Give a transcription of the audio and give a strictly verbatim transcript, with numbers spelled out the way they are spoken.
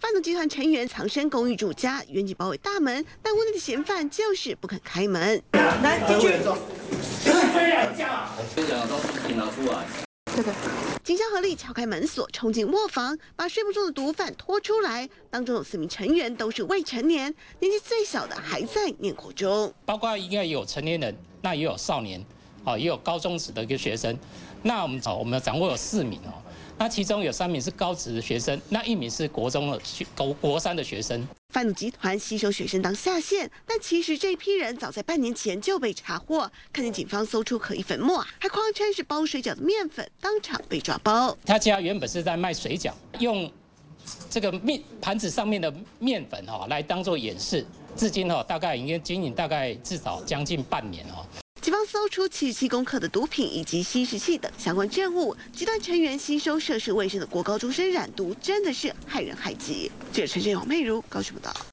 贩毒集团成员藏身公寓住家，远警包围大门，但屋内的嫌犯就是不肯开门。 来进去。 虽然这样，这两个东西拿出来。 这个。警消合力敲开门锁，冲进卧房，把睡不住的毒贩拖出来。当中有四名成员都是未成年，年纪最小的还在念国中。 包括应该有成年人，那也有少年，哦，也有高中职的一个学生。那我们哦，我们掌握有四名哦。那其中有三名是高职的学生，那一名是国中的学国国三的学生。 贩毒集团吸收学生当下线，但其实这批人早在半年前就被查获。看见警方搜出可疑粉末，还谎称是包水饺的面粉，当场被抓包。 他家原本是在卖水饺，用这个面盘子上面的面粉哈、哦、来当做掩饰，至今哈、哦、大概已经经营大概至少将近半年哦。 警方搜出七十七公克的毒品以及吸食器等相关证物，集团成员吸收涉世未深的国高中生染毒，真的是害人害己。记者陈振勇、佩如高雄报道。